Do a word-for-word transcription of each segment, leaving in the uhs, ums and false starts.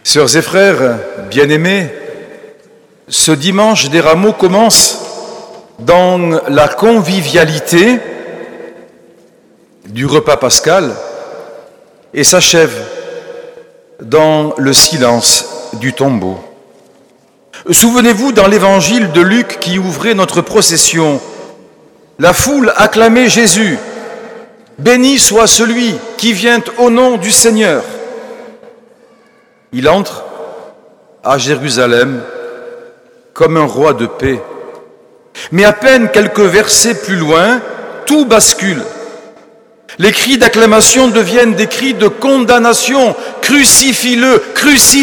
Sœurs et frères bien-aimés, ce dimanche des Rameaux commence dans la convivialité du repas pascal et s'achève dans le silence du tombeau. Souvenez-vous, dans l'évangile de Luc qui ouvrait notre procession, la foule acclamait Jésus. « Béni soit celui qui vient au nom du Seigneur !» Il entre à Jérusalem comme un roi de paix. Mais à peine quelques versets plus loin, tout bascule. Les cris d'acclamation deviennent des cris de condamnation. « Crucifie-le, crucifie-le !»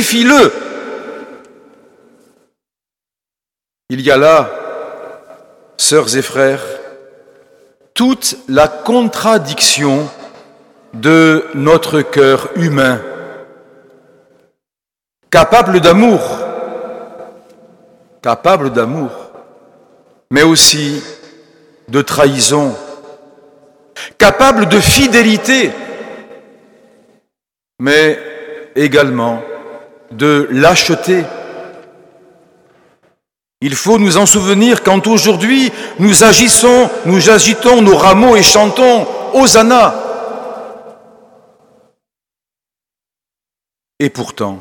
Il y a là, sœurs et frères, toute la contradiction de notre cœur humain, capable d'amour, capable d'amour, mais aussi de trahison, capable de fidélité, mais également de lâcheté. Il faut nous en souvenir quand aujourd'hui nous agissons, nous agitons nos rameaux et chantons Hosanna. Et pourtant,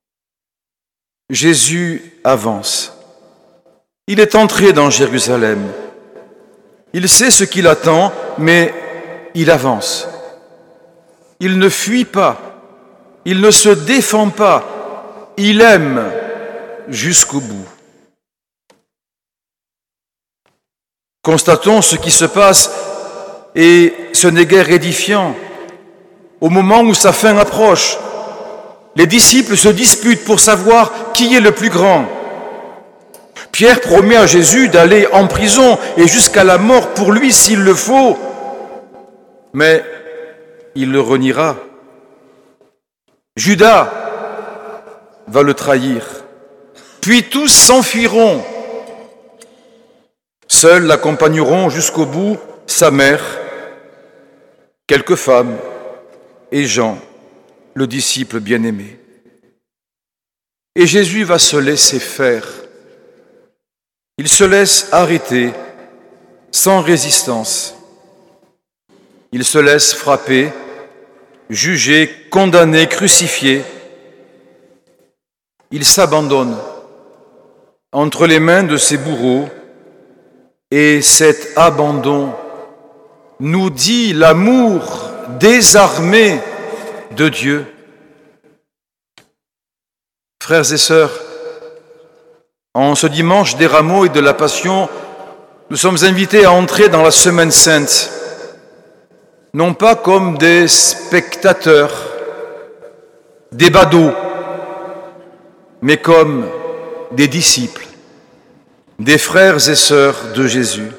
Jésus avance. Il est entré dans Jérusalem. Il sait ce qui l'attend, mais il avance. Il ne fuit pas. Il ne se défend pas. Il aime jusqu'au bout. Constatons ce qui se passe, et ce n'est guère édifiant. Au moment où sa fin approche, les disciples se disputent pour savoir qui est le plus grand. Pierre promet à Jésus d'aller en prison et jusqu'à la mort pour lui s'il le faut, mais il le reniera. Judas va le trahir, puis tous s'enfuiront. Seuls l'accompagneront jusqu'au bout sa mère, quelques femmes et Jean, le disciple bien-aimé. Et Jésus va se laisser faire. Il se laisse arrêter sans résistance. Il se laisse frapper, juger, condamner, crucifier. Il s'abandonne entre les mains de ses bourreaux. Et cet abandon nous dit l'amour désarmé de Dieu. Frères et sœurs, en ce dimanche des Rameaux et de la Passion, nous sommes invités à entrer dans la Semaine Sainte, non pas comme des spectateurs, des badauds, mais comme des disciples, des frères et sœurs de Jésus.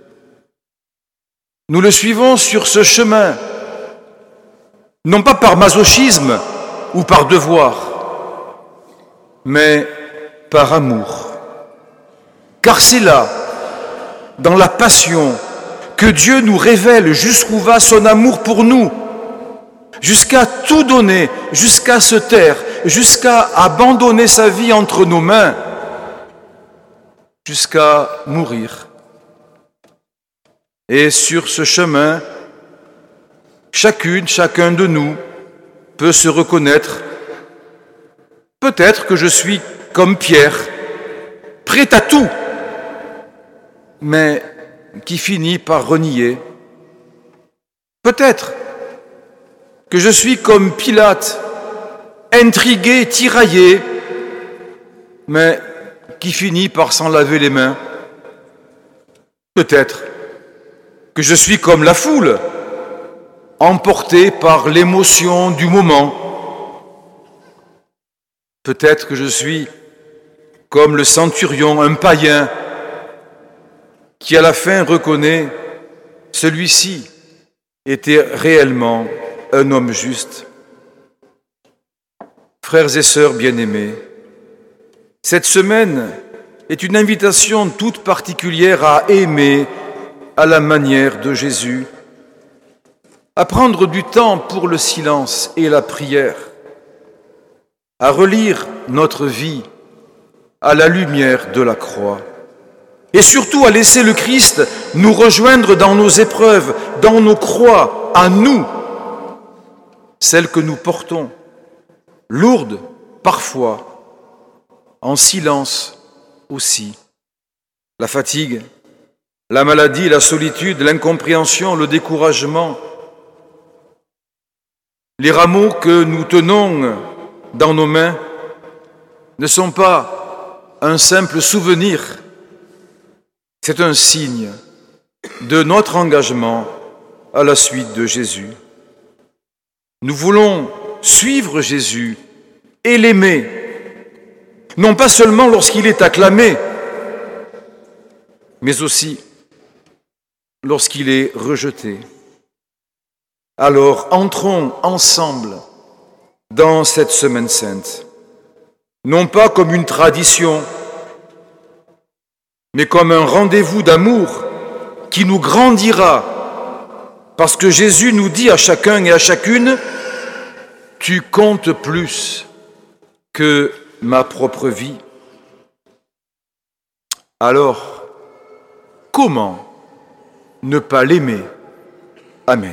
Nous le suivons sur ce chemin, non pas par masochisme ou par devoir, mais par amour. Car c'est là, dans la passion, que Dieu nous révèle jusqu'où va son amour pour nous, jusqu'à tout donner, jusqu'à se taire, jusqu'à abandonner sa vie entre nos mains, jusqu'à mourir. Et sur ce chemin, chacune, chacun de nous peut se reconnaître. Peut-être que je suis comme Pierre, prêt à tout, mais qui finit par renier. Peut-être que je suis comme Pilate, intrigué, tiraillé, mais qui finit par s'en laver les mains. Peut-être que je suis comme la foule, emporté par l'émotion du moment. Peut-être que je suis comme le centurion, un païen, qui à la fin reconnaît celui-ci était réellement un homme juste. Frères et sœurs bien-aimés, cette semaine est une invitation toute particulière à aimer à la manière de Jésus, à prendre du temps pour le silence et la prière, à relire notre vie à la lumière de la croix et surtout à laisser le Christ nous rejoindre dans nos épreuves, dans nos croix, à nous, celles que nous portons, lourdes parfois, en silence aussi. La fatigue, la maladie, la solitude, l'incompréhension, le découragement, les rameaux que nous tenons dans nos mains ne sont pas un simple souvenir, c'est un signe de notre engagement à la suite de Jésus. Nous voulons suivre Jésus et l'aimer, non pas seulement lorsqu'il est acclamé, mais aussi lorsqu'il est rejeté. Alors, entrons ensemble dans cette Semaine sainte, non pas comme une tradition, mais comme un rendez-vous d'amour qui nous grandira, parce que Jésus nous dit à chacun et à chacune, « Tu comptes plus que ma propre vie. » Alors, comment ne pas l'aimer? Amen.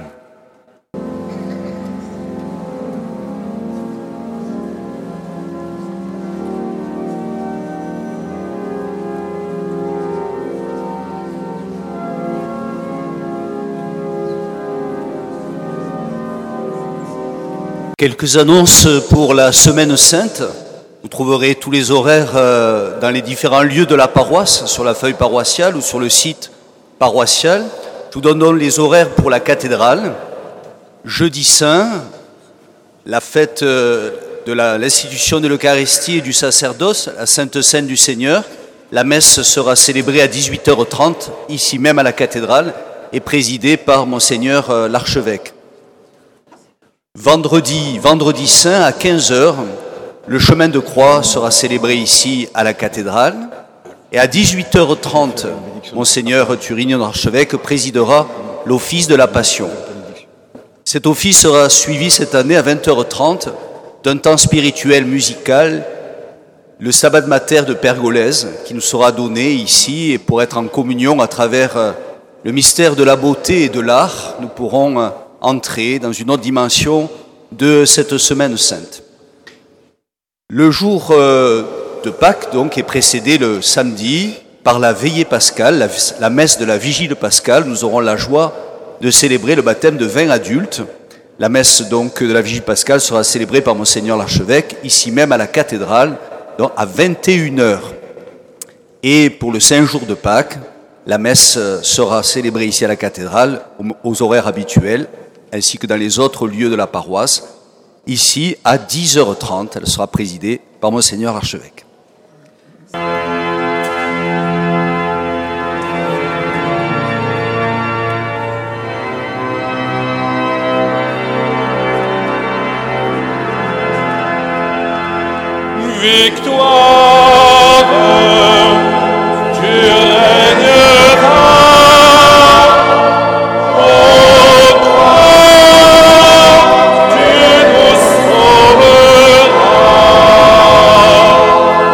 Quelques annonces pour la Semaine Sainte. Vous trouverez tous les horaires euh, dans les différents lieux de la paroisse, sur la feuille paroissiale ou sur le site paroissial. Je vous donne donc les horaires pour la cathédrale. Jeudi saint, la fête euh, de la, l'institution de l'Eucharistie et du sacerdoce, la Sainte Seine du Seigneur. La messe sera célébrée à dix-huit heures trente, ici même à la cathédrale, et présidée par Monseigneur euh, l'archevêque. Vendredi, vendredi saint à quinze heures, le chemin de croix sera célébré ici à la cathédrale. Et à dix-huit heures trente, Monseigneur Thurinien archevêque présidera l'office de la Passion. Cet office sera suivi cette année à vingt heures trente d'un temps spirituel musical, le Sabbat Mater de Pergolèse, qui nous sera donné ici, et pour être en communion à travers le mystère de la beauté et de l'art, nous pourrons entrer dans une autre dimension de cette Semaine Sainte. Le jour de Pâques, donc, est précédé le samedi par la veillée pascale, la, la messe de la vigile pascale. Nous aurons la joie de célébrer le baptême de vingt adultes. La messe donc de la vigile pascale sera célébrée par Monseigneur l'archevêque, ici même à la cathédrale, donc à vingt et une heures. Et pour le Saint Jour de Pâques, la messe sera célébrée ici à la cathédrale aux horaires habituels, ainsi que dans les autres lieux de la paroisse. Ici, à dix heures trente, elle sera présidée par Monseigneur l'archevêque. Victoire!